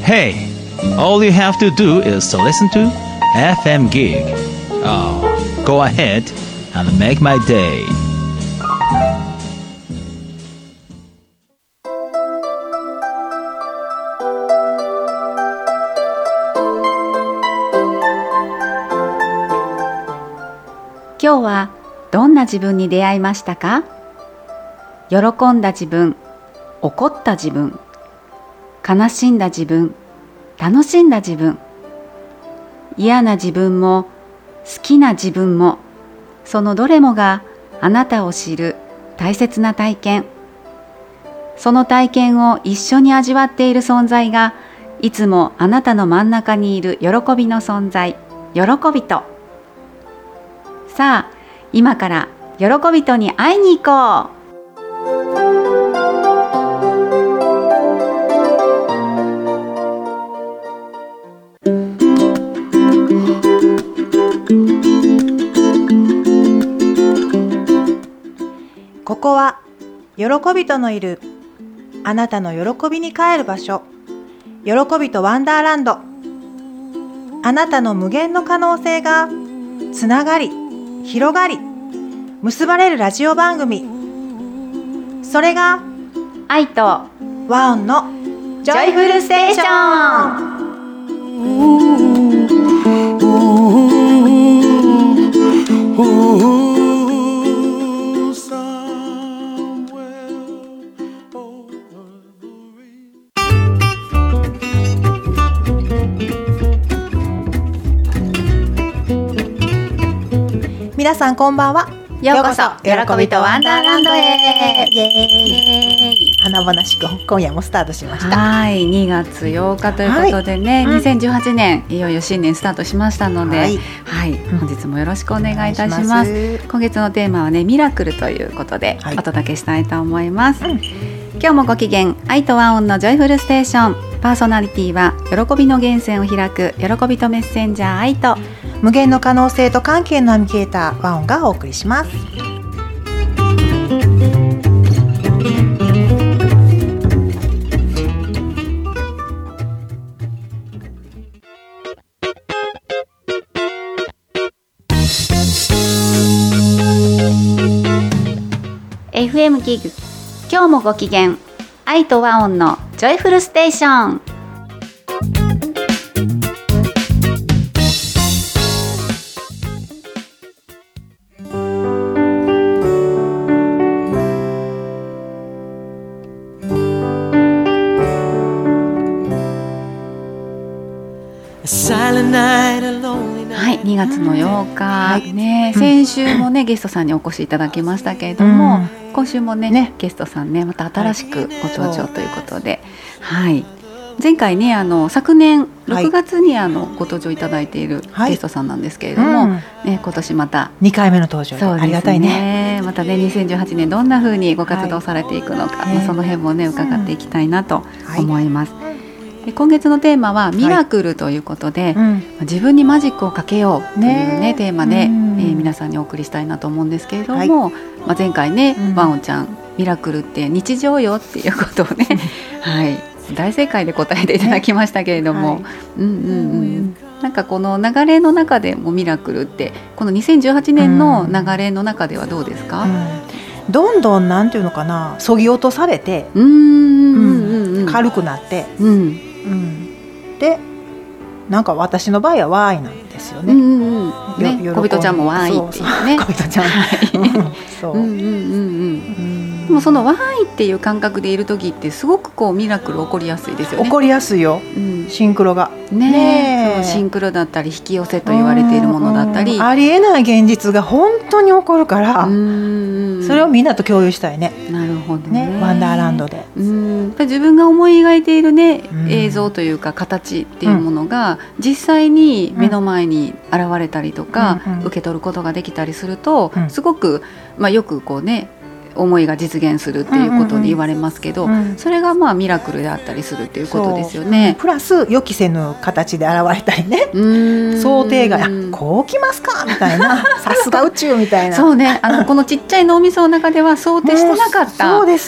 Hey, all you have to do is to listen to FM Gig. Oh, go ahead and make my day. 今日はどんな自分に出会いましたか？喜んだ自分、怒った自分、悲しんだ自分、楽しんだ自分、嫌な自分も好きな自分も、そのどれもがあなたを知る大切な体験。その体験を一緒に味わっている存在が、いつもあなたの真ん中にいる喜びの存在、喜びと。さあ、今から喜びとに会いに行こう。 ここは喜びとのいるあなたの喜びに帰る場所、喜びとワンダーランド。あなたの無限の可能性がつながり、広がり、結ばれるラジオ番組。それが愛と和音のジョイフルステーション。皆さんこんばんは。 ようこそ喜びとワンダーランドへ。 イエーイ。華々しく今夜もスタートしました。 はい、2月8日ということでね、2018年いよいよ新年スタートしましたので、はい、本日もよろしくお願いいたします。今月のテーマはね、ミラクルということでお届けしたいと思います。今日もご機嫌、愛と和音のジョイフルステーション。パーソナリティは喜びの源泉を開く喜びとメッセンジャー愛と、 無限の可能性と関係のナビゲーター和音がお送りします。 FM ギグ、今日もご機嫌、愛と和音のジョイフルステーション。はい、2月の8日、ね、先週もね、ゲストさんにお越しいただきましたけれども、今週も ねゲストさんね、また新しくご登場ということで、はい、前回ね、昨年6月にご登場いただいているゲストさんなんですけれども、ね、今年また 2回目の登場で、ありがたいね。 またね、2018年どんな風にご活動されていくのか、その辺もね伺っていきたいなと思います。今月のテーマはミラクルということで、自分にマジックをかけようというね、テーマで、皆さんにお送りしたいなと思うんですけれども、前回ね、和音ちゃんミラクルって日常よっていうことをね、はい、大正解で答えていただきましたけれども、なんかこの流れの中でもミラクルってこの2018年の流れの中ではどうですか？ どんどんなんていうのかな、そぎ落とされて軽くなって、でなんか私の場合はワイなんですよね。 小人ちゃんもワイっていうね。 小人ちゃん、そう。 でもそのワイっていう感覚でいる時ってすごくこうミラクル起こりやすいですよね。 起こりやすいよ。シンクロがね、そのシンクロだったり引き寄せと言われているものだったり、 ありえない現実が本当に起こるから、それをみんなと共有したいね。 なるほどね。 ワンダーランドで。 自分が思い描いているね、映像というか形っていうものが実際に目の前に現れたりとか、受け取ることができたりすると、すごく、よくこうね、思いが実現するっていうことで言われますけど、それがミラクルであったりするっていうことですよね。 プラス予期せぬ形で現れたりね、想定外、こうきますかみたいな、さすが宇宙みたいな。 そうね、このちっちゃい脳みその中では想定してなかった。 そうです。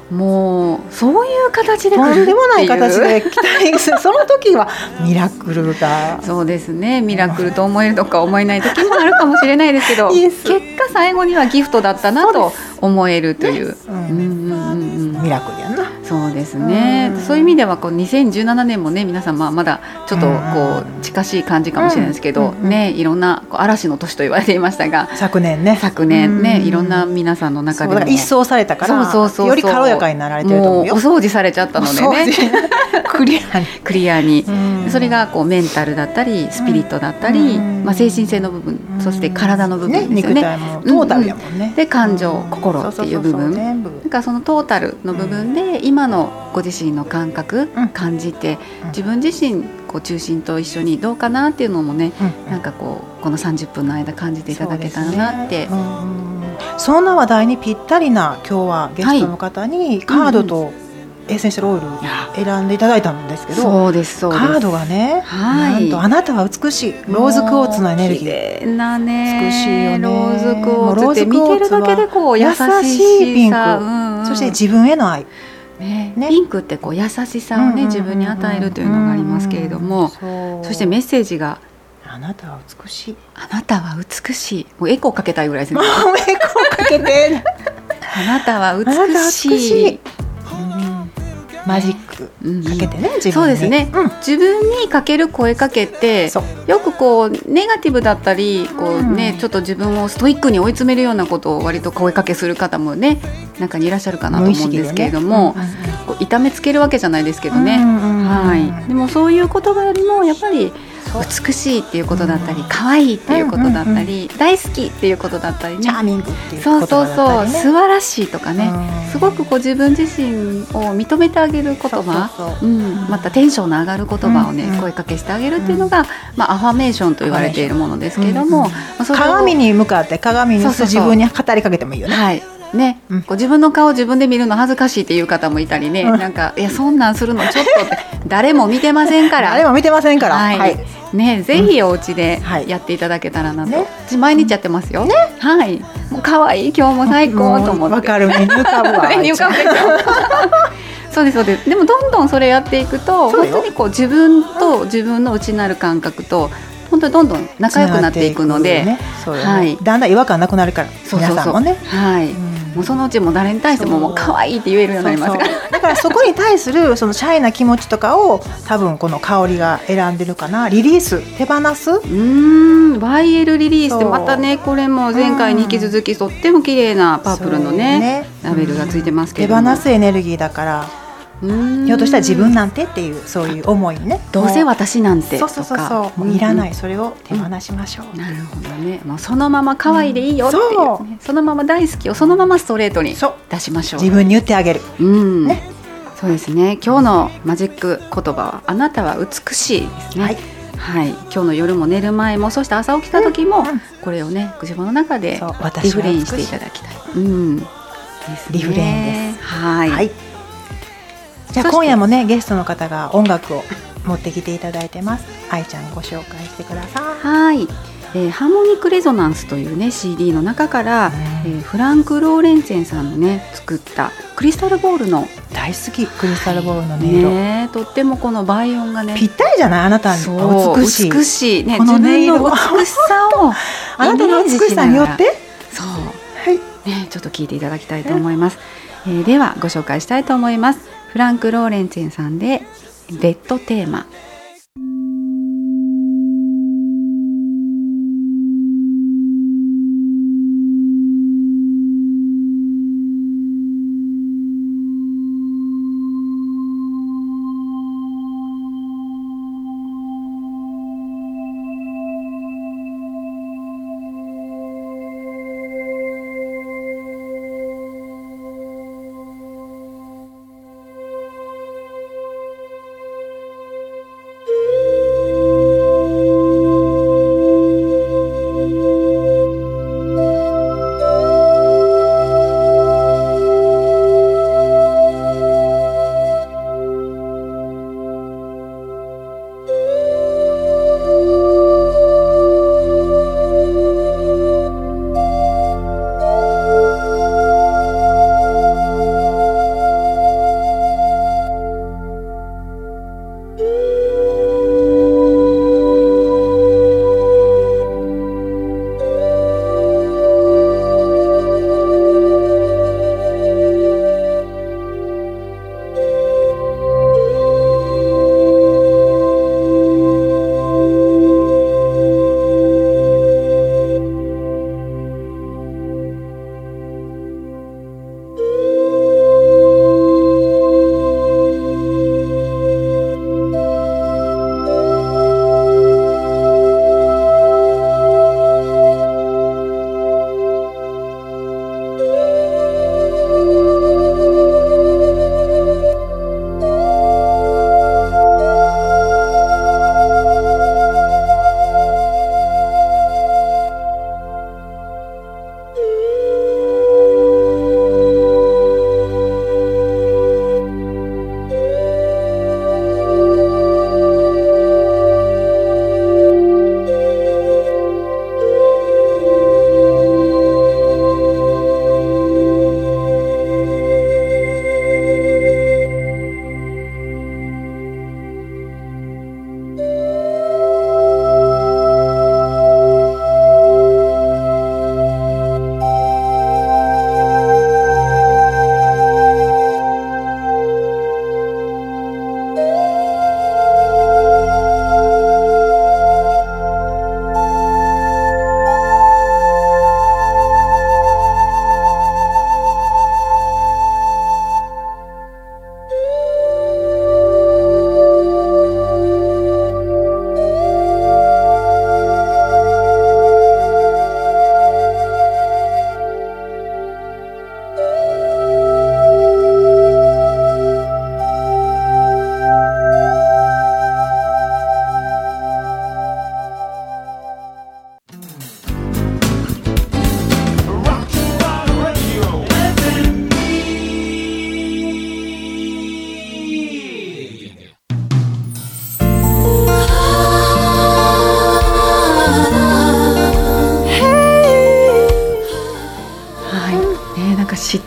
もうそういう形で来るとんでもない形で期待するその時はミラクルがそうですね、ミラクルと思えるとか思えない時もあるかもしれないですけど結果最後にはギフトだったなと思えるという、 ミラクルやな。 そうですね、そういう意味ではこう2017年もね皆さんまだちょっとこう近しい感じかもしれないですけど、ね、いろんな嵐の年と言われていましたが昨年ねいろんんな皆さんの中でも一掃されたからより軽やかになられてると思うよ。 もうお掃除されちゃったのでねクリアにそれがこうメンタルだったりスピリットだったり、精神性の部分、そして体の部分ですよね。 肉体もトータルやもんね。 で感情、心っていう部分、だからそのトータルの部分で今のご自身の感覚、感じて自分自身こう中心と一緒にどうかなっていうのもね、なんかこの30分の間感じていただけたらなって。 そんな話題にぴったりな今日はゲストの方にカードとエッセンシャルオイル選んでいただいたんですけど、 そうですカードがね、なんとあなたは美しいローズクォーツのエネルギー、 綺麗なね、 美しいよね。 ローズクォーツって見てるだけでこう優しいピンク、そして自分への愛、 ピンクってこう優しさをね自分に与えるというのがありますけれども、そしてメッセージがあなたは美しい、 あなたは美しい、もうエコーかけたいぐらいですね。 エコーかけてあなたは美しい、 マジックかけてね、自分に。 そうですね、自分にかける声かけってよくこうネガティブだったりこう、ね、ちょっと自分をストイックに追い詰めるようなことを割と声かけする方もね中にいらっしゃるかなと思うんですけれども、こう痛めつけるわけじゃないですけどね、でもそういう言葉よりもやっぱり美しいっていうことだったり、可愛いっていうことだったり、大好きっていうことだったりね、 チャーミングっていうことだったりね、 素晴らしいとかね、すごくこう自分自身を認めてあげる言葉、またテンションの上がる言葉をね、声かけしてあげるっていうのが、アファメーションと言われているものですけれども、 鏡に向かって鏡に自分に語りかけてもいいよね。 はいね、こう自分の顔を自分で見るの恥ずかしいっていう方もいたりね、なんかいやそんなんするのちょっとって誰も見てませんから誰も見てませんから、 ね、ぜひお家でやっていただけたらなと、私毎日やってますよ、はい、もう可愛い今日も最高と思って、 わかる、目に浮かぶわ目に浮かぶでしょそうですそうです。でもどんどんそれやっていくと本当にこう自分と自分の内なる感覚と本当にどんどん仲良くなっていくので、 だんだん違和感なくなるから、皆さんもね、 もうそのうちも誰に対してももう可愛いって言えるようになりますから、 だからそこに対するそのシャイな気持ちとかを多分この香りが選んでるかな。リリース、手放す、 YL リリースってまたね、これも前回に引き続きとっても綺麗なパープルのねラベルがついてますけども、 手放すエネルギーだから、ひょっとしたら自分なんてっていうそういう思いね、 どうせ私なんてとか、 そうもういらない、それを手放しましょう。 なるほどね、もうそのまま可愛いでいいよっていう、そのまま大好きをそのままストレートに出しましょう。 自分に言ってあげる、 そうですね。今日のマジック言葉はあなたは美しいですね。はい、今日の夜も寝る前も、そして朝起きた時も、これをね自分の中でリフレインしていただきたい。 リフレインです。 はい。 じゃあ今夜もねゲストの方が音楽を持ってきていただいてます。愛ちゃんご紹介してください。 はい、ハーモニックレゾナンスというね CD の中から、フランク・ローレンツェンさんのね作ったクリスタルボールの、 大好き、クリスタルボールの音色、とってもこの倍音がねぴったりじゃない、あなたの美しいね、自分の美しさをあなたの美しさによって、 ちょっと聞いていただきたいと思います。ではご紹介したいと思います。フランク・ローレンツェンさんでベッドテーマ。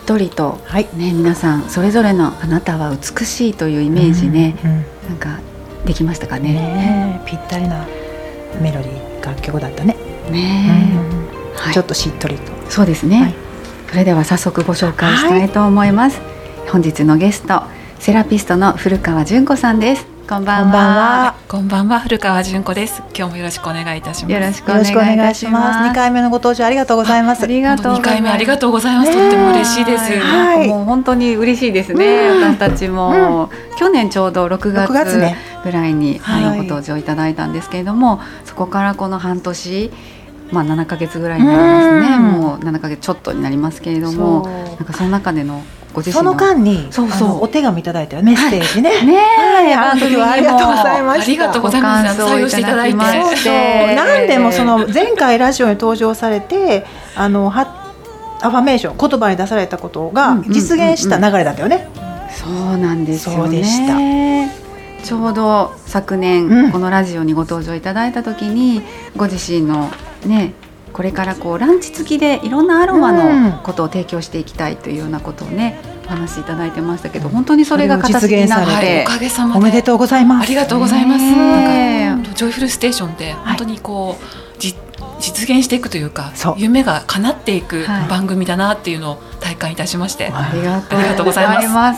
とりと、 はいね、皆さんそれぞれのあなたは美しいというイメージね、なんかできましたかね。 ぴったりなメロディー楽曲だったね。 はい、 ちょっとしっとりと。 そうですね、はい、それでは早速ご紹介したいと思います、本日のゲストセラピストの古川純子さんです。こんばんは。 こんばんは、古川純子です。今日もよろしくお願いいたします。 よろしくお願いいたします。 2回目のご登場ありがとうございます。 ありがとうございます。 2回目ありがとうございます。とっても嬉しいです。 もう本当に嬉しいですね、私たちも、去年ちょうど6月ぐらいにご登場いただいたんですけれども、そこからこの半年、7ヶ月ぐらいになりますね。もう7ヶ月ちょっとになりますけれども、なんかその中でのご自身のその間にお手紙いただいたメッセージね。あの時はありがとうございました。 ありがとうございます。採用していただいて。 何でもその前回ラジオに登場されてアファメーション言葉に出されたことが実現した流れだったよね。 そうなんですよね。 そうでした。 ちょうど昨年、このラジオにご登場いただいた時にご自身のね、これからランチ付きでいろんなアロマのことを提供していきたいというようなことをね、お話しいただいてましたけど、本当にそれが形になって、 おかげさまでおめでとうございます。 ありがとうございます。なんかジョイフルステーションで本当に実現していくというか、夢が叶っていく番組だなっていうのを体感いたしまして、ありがとうございます。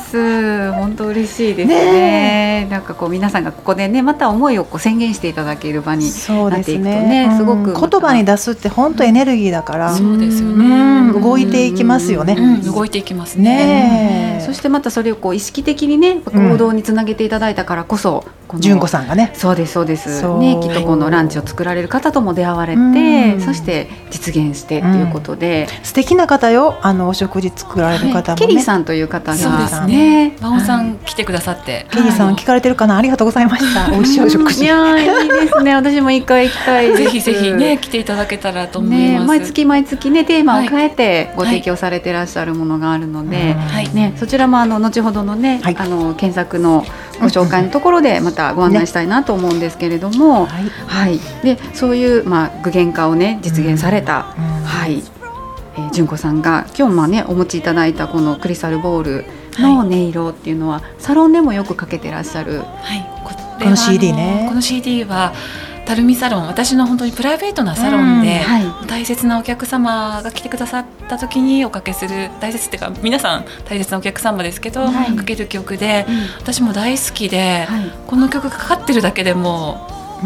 本当嬉しいですね。なんか皆さんがここでね、また思いを宣言していただける場になっていくとね、すごく言葉に出すって本当エネルギーだから、 そうですよね。 動いていきますよね。 動いていきますね。 そしてまたそれを意識的にね、行動につなげていただいたからこそ、 純子さんがね、 そうですそうですね、きっとこのランチを作られる方とも出会われて、そして実現してということで、 素敵な方よ。お食事作られる方もね、 ケリーさんという方が、 そうですね、馬尾さん来てくださって、 ケリーさん聞かれてるかな、ありがとうございました。美味しいお食事。 いや、いいですね。私も一回行きたいです。 ぜひぜひね、来ていただけたらと思います。 毎月毎月ね、テーマを変えてご提供されていらっしゃるものがあるので、ね、そちらも後ほどのね、検索のご紹介のところでまたご案内したいなと思うんですけれども、でそういう具現化をね、実現された、純子さんが今日ね、お持ちいただいたこのクリスタルボールの音色っていうのは、サロンでもよくかけてらっしゃる、 この CD ね。 この CD はたるみサロン、私の本当にプライベートなサロンで、大切なお客様が来てくださった時におかけする、大切っていうか皆さん大切なお客様ですけど、かける曲で、私も大好きで、この曲がかかってるだけでも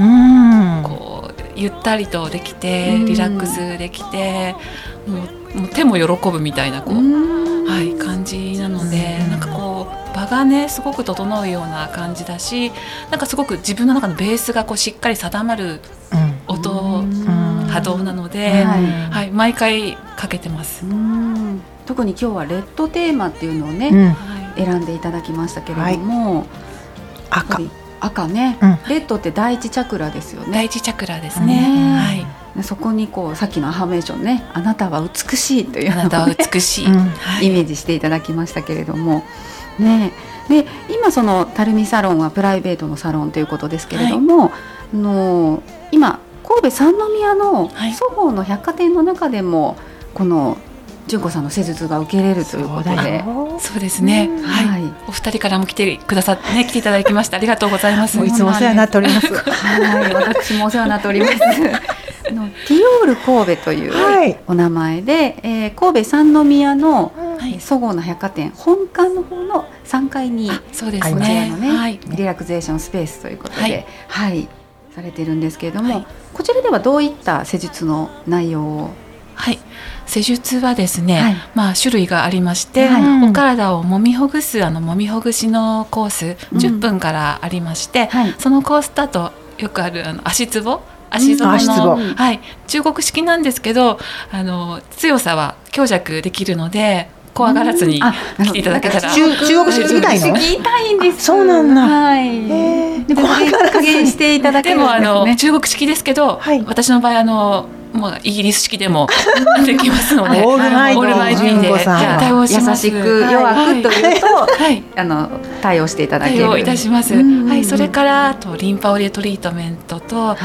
ゆったりとできて、リラックスできて、もう手も喜ぶみたいな感じなので、なんか場がね、すごく整うような感じだし、なんかすごく自分の中のベースがしっかり定まる音、波動なので、毎回かけてます。 特に今日はレッドテーマっていうのをね、選んでいただきましたけれども、赤ね、レッドって第一チャクラですよね。 第一チャクラですね。 そこにさっきのアファメーションね、あなたは美しいというのを、 あなたは美しい、 イメージしていただきましたけれどもね。で今そのたるみサロンはプライベートのサロンということですけれども、今神戸三宮のそごうの百貨店の中でもこの純子さんの施術が受けれるということで。 そうですね、お二人からも来てくださってね、来ていただきました。ありがとうございます。 いつもお世話になっております。 私もお世話になっております。ティオール神戸というお名前で、神戸三宮のそごうの百貨店本館の方の3階に、 そうですね、 こちらのね、リラクゼーションスペースということで、されてるんですけれども、こちらではどういった施術の内容を？ 施術はですね、種類がありまして、お体をもみほぐすもみほぐしのコース、10分からありまして、そのコースだとよくある足つぼの、中国式なんですけど、強さは強弱できるので、怖がらずに来ていただけたら。 中国式聞きたいの？ 聞きたいんです。 そうなんだ。 でも加減していただけるんですね。 でも中国式ですけど、私の場合イギリス式でもできますので、 オールマイティで対応します。 優しく弱くというと、対応していただける。 対応いたします。それからあとリンパオイルトリートメントと、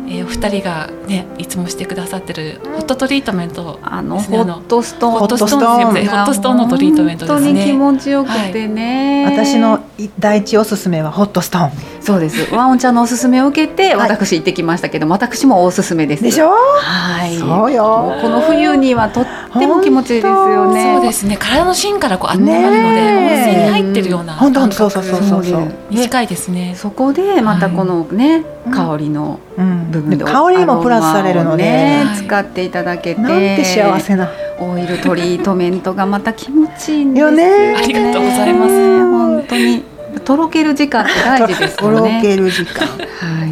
お二人がねいつもしてくださってるホットトリートメントですね、 ホットストーン、 ホットストーンのトリートメントですね。 本当に気持ちよくてね、 私の第一おすすめはホットストーン。 そうです。ワンオンちゃんのおすすめを受けて私行ってきましたけど、私もおすすめです。 でしょ。 はい。 そうよ。 この冬にはとっても気持ちいいですよね。 そうですね。体の芯からこう温まるので、温泉に入ってるような感覚に近いですね。 そこでまたこのね、香りの部分で香りもプラスされるので使っていただけて、 なんて幸せなオイルトリートメントがまた気持ちいいんですよね。 ありがとうございます。 本当にとろける時間って大事ですよね。 とろける時間。 はい。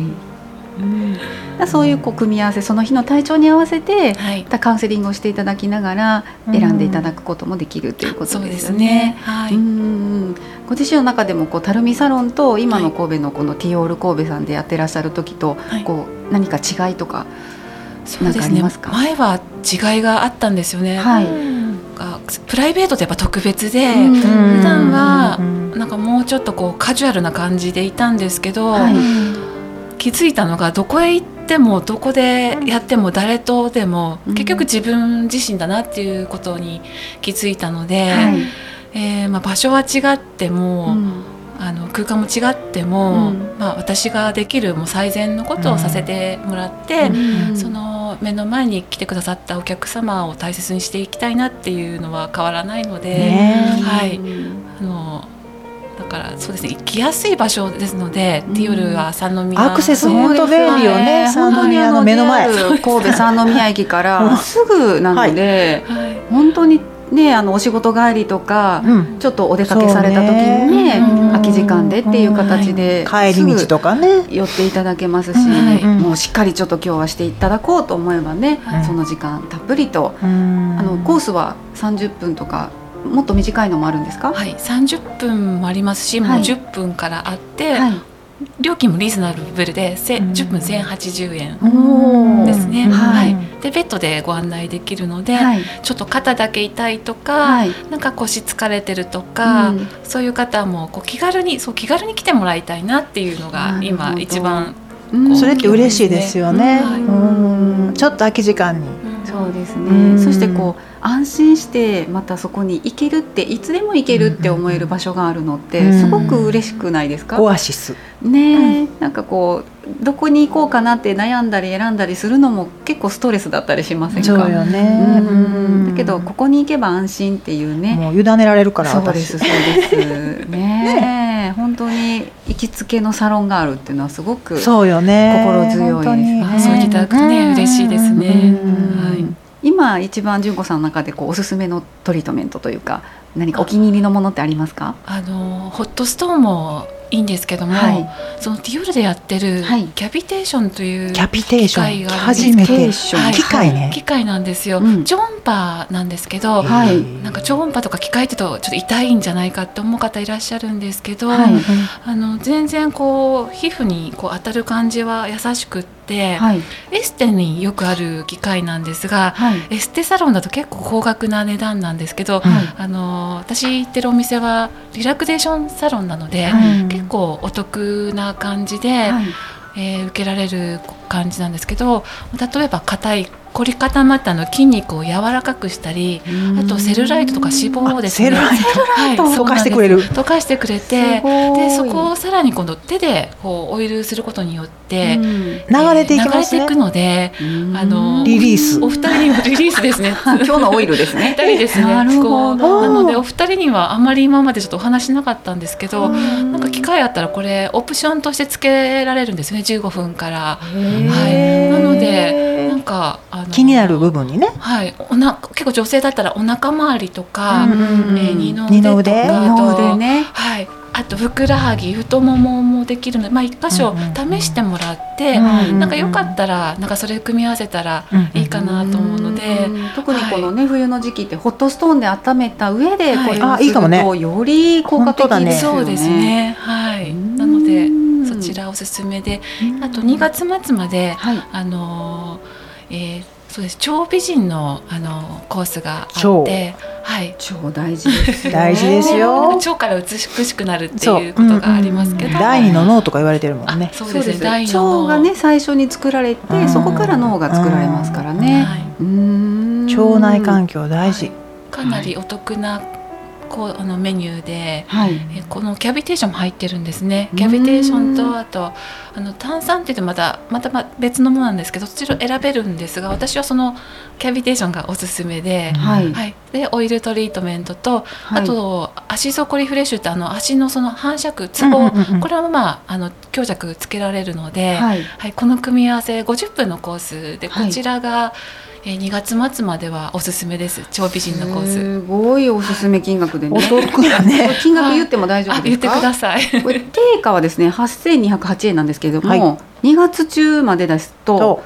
そういう組み合わせ、その日の体調に合わせて、カウンセリングをしていただきながら選んでいただくこともできるということですよね。 はい。 ご自身の中でもたるみサロンと今の神戸のこのティオール神戸さんでやってらっしゃる時と、何か違いとか何かありますか？ 前は違いがあったんですよね。 はい。 プライベートでやっぱ特別で、普段はなんかもうちょっとカジュアルな感じでいたんですけど、気づいたのがどこへ行ってもどこでやっても誰とでも結局自分自身だなっていうことに気づいたので、場所は違っても、空間も違っても、私ができるもう最善のことをさせてもらって、その目の前に来てくださったお客様を大切にしていきたいなっていうのは変わらないので、はい、だからそうですね、行きやすい場所ですので、ティオールは三宮、 アクセス本当便利よね。三宮の目の前、 神戸三宮駅からすぐなので、本当にね、お仕事帰りとか、ちょっとお出かけされた時にね、空き時間でっていう形で帰り道とかね寄っていただけますし、もうしっかりちょっと今日はしていただこうと思えばね、その時間たっぷりと、コースは30分とかもっと短いのもあるんですか？ はい、30分もありますし、もう10分からあって、料金もリーズナブルで10分1080円ですね。でベッドでご案内できるので、ちょっと肩だけ痛いとか、なんか腰疲れてるとか、そういう方も気軽に来てもらいたいなっていうのが今一番、 それって嬉しいですよね。ちょっと空き時間に。 そうですね。そして安心してまたそこに行けるって、いつでも行けるって思える場所があるのってすごく嬉しくないですか？ オアシスね。なんかどこに行こうかなって悩んだり選んだりするのも結構ストレスだったりしませんか？ そうよね。 だけどここに行けば安心っていうね、 もう委ねられるから。 そうですそうですね。本当に行きつけのサロンがあるっていうのはすごくそうよね、 心強いですね。 そう言っていただくとね、嬉しいですね。 今一番純子さんの中でおすすめのトリートメントというか、何かお気に入りのものってありますか？ ホットストーンもいいんですけども、そのティオールでやってるキャビテーションという機械があるんですけど、機械なんですよ。超音波なんですけど、なんか超音波とか機械ってとちょっと痛いんじゃないかって思う方いらっしゃるんですけど、全然皮膚に当たる感じは優しくって、エステによくある機械なんですが、エステサロンだと結構高額な値段なんですけど、私行ってるお店はリラクゼーションサロンなので、結構お得な感じで、受けられる感じなんですけど、例えば硬い凝り固まった筋肉を柔らかくしたり、あとセルライトとか脂肪をですね、 溶かしてくれる、 溶かしてくれて、でそこをさらに今度手でオイルすることによって流れていきますね。 流れていくので、 リリース、 お二人にもリリースですね。 今日のオイルですね。 二人ですね。なのでお二人にはあまり今までちょっとお話しなかったんですけど、なんか機会あったらこれオプションとしてつけられるんですね。15分から。なのでなんか気になる部分にね、 結構女性だったらお腹周りとか、二の腕とか、あとふくらはぎ、太もももできるので、一箇所試してもらって、なんかよかったらなんかそれ組み合わせたらいいかなと思うので、 特にこのね、冬の時期ってホットストーンで温めた上でこれをするとより効果的ですよね。 そうですね。なのでそちらおすすめで、あと2月末までそうです、超美人のコースがあって、 はい、 腸大事ですよ。 大事ですよ。 腸から美しくなるっていうことがありますけど、 第二の脳とか言われてるもんね。 そうですね。 腸がね最初に作られて、そこから脳が作られますからね。 腸内環境大事。 かなりお得なメニューで、このキャビテーションも入ってるんですね。キャビテーションとあと炭酸って言ってまた別のものなんですけど、そちらを選べるんですが、私はそのキャビテーションがおすすめで、でオイルトリートメントと、あと足底リフレッシュって足のその反射区ツボ、これは強弱つけられるので、この組み合わせ50分のコースで、こちらが2月末まではおすすめです。超美人のコース。 すごいおすすめ金額でね。 お得だね。 金額言っても大丈夫ですか？ 言ってください。 これ定価はですね8208円なんですけれども、2月中までですと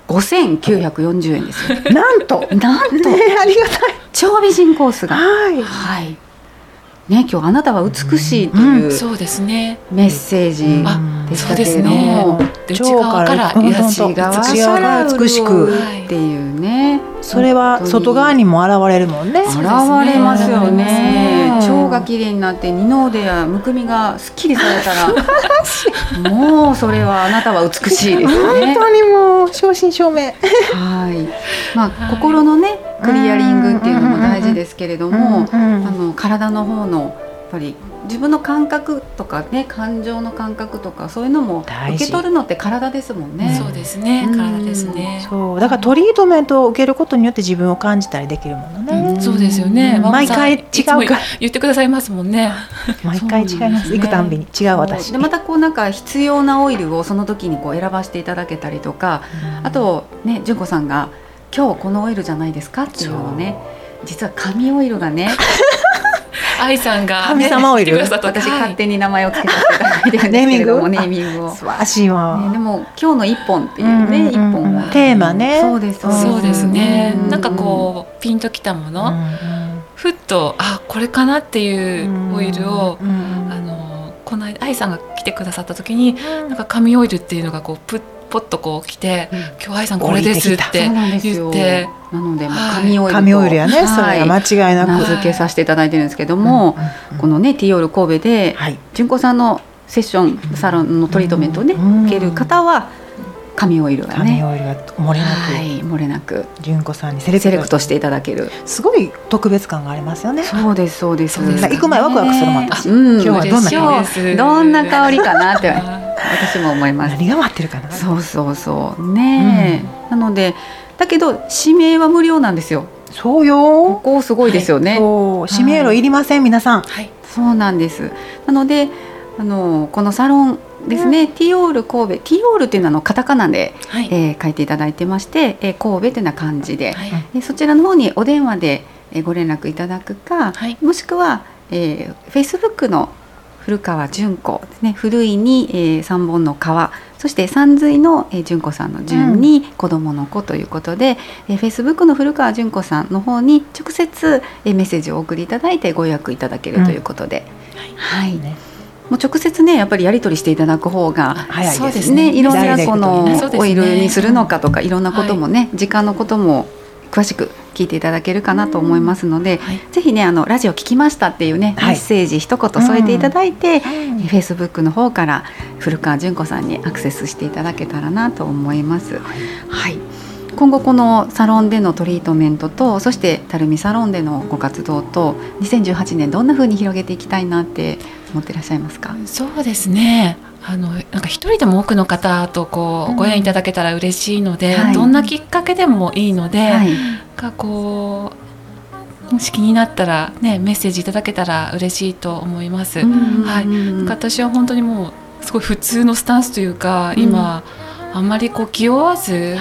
5940円ですよ。 なんと、 ありがたい超美人コースが。ね、今日あなたは美しいというそうですねメッセージでしたけれども、 内側から内側から美しくっていうね、 それは外側にも現れるもんね。 現れますよね。腸がきれいになって二の腕やむくみがすっきりされたらもうそれはあなたは美しいですね。 本当にもう正真正銘。 心のねクリアリングっていうのも大事ですけれども、体の方のやっぱり自分の感覚とかね、感情の感覚とかそういうのも受け取るのって体ですもんね。 そうですね、体ですね。 そうだからトリートメントを受けることによって自分を感じたりできるものね。 そうですよね。 毎回違うか言ってくださいますもんね。 毎回違います。行くたんびに違う私。 でまたなんか必要なオイルをその時に選ばせていただけたりとか、あとね純子さんが今日このオイルじゃないですかっていうのをね、実は神オイルがね。 愛さんが、 神様オイル、 私勝手に名前を付けさせていただいてるんですけれども、ネーミングを素晴らしいわ、 でも今日の一本っていうね、一本テーマね。 そうですね。 なんかピンときたもの、ふっとこれかなっていうオイルをこの間愛さんが来てくださった時に、なんか神オイルっていうのがポッと来て、今日愛さんこれですって言って、 なので神オイルやね、それは間違いなく名付けさせていただいてるんですけども、このねティオール神戸で純子さんのセッションサロンのトリートメントをね受ける方は神オイルがね、 神オイルが漏れなく純子さんにセレクトしていただける、 すごい特別感がありますよね。 そうです。 行く前ワクワクするもん私。 今日はどんな香りかなって私も思います。 何が待ってるかな。 そうね。なのでだけど指名は無料なんですよ。 そうよ。 ここすごいですよね。 指名料いりません皆さん。 そうなんです。なのでこのサロンですね、ティオール神戸、ティオールっていうのはカタカナで、書いていただいてまして、神戸というのは漢字で、そちらの方にお電話でご連絡いただくか、もしくは、Facebook の古川純子ですね、古いに、3本の川、そして三髄の純子さんの純に子供の子ということで、Facebook の古川純子さんの方に直接メッセージをお送りいただいてご予約いただけるということで、もう直接ねやっぱりやり取りしていただく方が早いですね。いろんなこのオイルにするのかとか、いろんなこともね、時間のことも詳しく聞いていただけるかなと思いますので、ぜひねラジオ聞きましたっていうね、メッセージ一言添えていただいて、Facebook の方から古川純子さんにアクセスしていただけたらなと思います。今後このサロンでのトリートメントと、そしてたるみサロンでのご活動と、2018年どんな風に広げていきたいなって思ってらっしゃいますか？ そうですね、なんか一人でも多くの方とご縁いただけたら嬉しいので、どんなきっかけでもいいので、もし気になったら、メッセージいただけたら嬉しいと思います。私は本当にもうすごい普通のスタンスというか、今あんまり気負わず、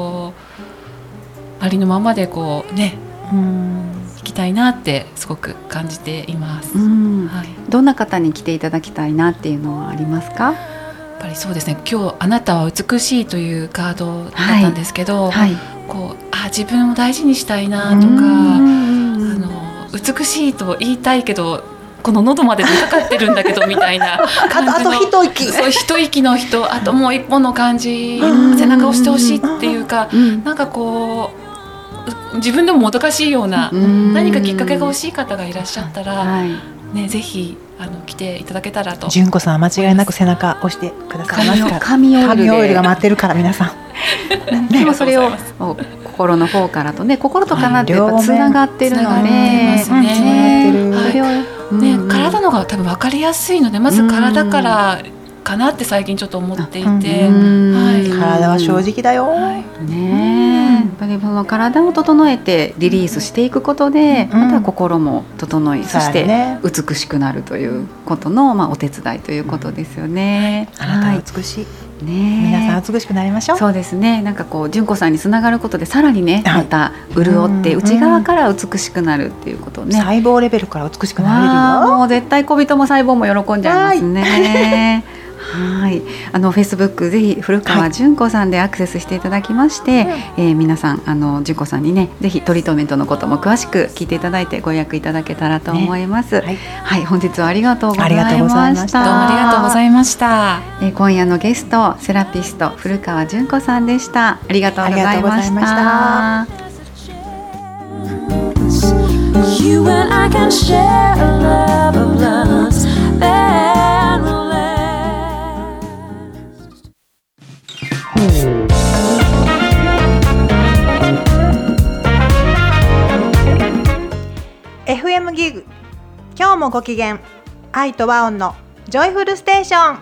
ありのままで行きたいなってすごく感じています。 どんな方に来ていただきたいなっていうのはありますか？ やっぱりそうですね、今日あなたは美しいというカードだったんですけど、自分を大事にしたいなとか、美しいと言いたいけどこの喉まで出かかってるんだけどみたいな感じのあと一息、 そう一息の人、あともう一本の感じ、背中を押してほしいっていうか、なんか自分でももどかしいような何かきっかけが欲しい方がいらっしゃったら、ね、ぜひ来ていただけたらと。 純子さんは間違いなく背中押してくださいますから、 神オイルが待ってるから皆さんでもそれを心の方からとね、心と体ってやっぱつながってるので、 体のが多分分かりやすいので、まず体からかなって最近ちょっと思っていて、 体は正直だよ、 やっぱりこの体を整えてリリースしていくことで、また心も整い、そして美しくなるということの、お手伝いということですよね。 あなたは美しい、皆さん美しくなりましょう。 そうですね。なんかこう純子さんにつながることでさらにね、また潤って内側から美しくなるっていうことね。 細胞レベルから美しくなれるよ。 もう絶対小人も細胞も喜んじゃいますね。はい、Facebook ぜひ古川純子さんでアクセスしていただきまして、皆さん純子さんにね、ぜひトリートメントのことも詳しく聞いていただいてご予約いただけたらと思います。本日はありがとうございました。 どうもありがとうございました。 今夜のゲストセラピスト古川純子さんでした。ありがとうございました。You and I can share a love of loves that will last. FM ギグ、今日もご機嫌、愛と和音のジョイフルステーション。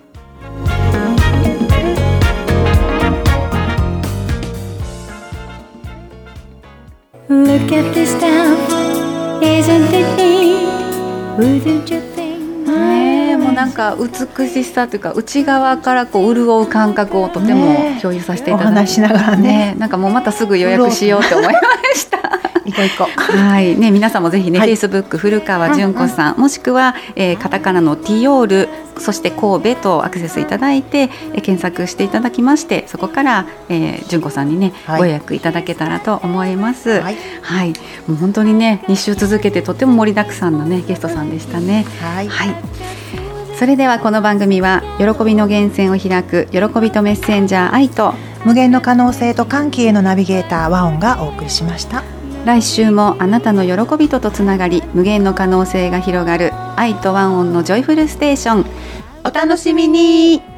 Look at this stuff, isn't it neat? Wouldn't you think? もうなんか美しさというか内側からこう潤う感覚をとても共有させていただいて、 お話しながらね、 なんかもうまたすぐ予約しようと思いました。 行こう行こう。 はいね、皆さんもぜひね、Facebook 古川純子さん、もしくは、カタカナのティオール、そして神戸とアクセスいただいて、検索していただきまして、そこから、純子さんにね、ご予約いただけたらと思います。もう本当にね2週続けてとても盛りだくさんのねゲストさんでしたね。それではこの番組は喜びの源泉を開く喜びとメッセンジャー愛と無限の可能性と歓喜へのナビゲーター和音がお送りしました。 来週もあなたの喜びとつながり、無限の可能性が広がる愛と和音のジョイフルステーション、お楽しみに。